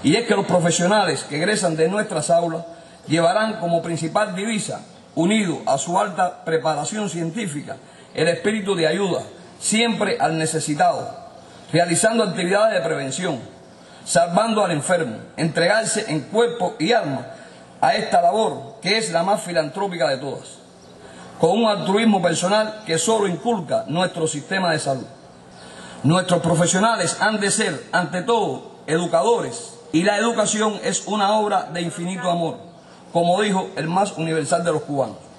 Y es que los profesionales que egresan de nuestras aulas llevarán como principal divisa, unido a su alta preparación científica, el espíritu de ayuda siempre al necesitado, realizando actividades de prevención, salvando al enfermo, entregarse en cuerpo y alma a esta labor que es la más filantrópica de todas, con un altruismo personal que solo inculca nuestro sistema de salud. Nuestros profesionales han de ser, ante todo, educadores, y la educación es una obra de infinito amor, como dijo el más universal de los cubanos.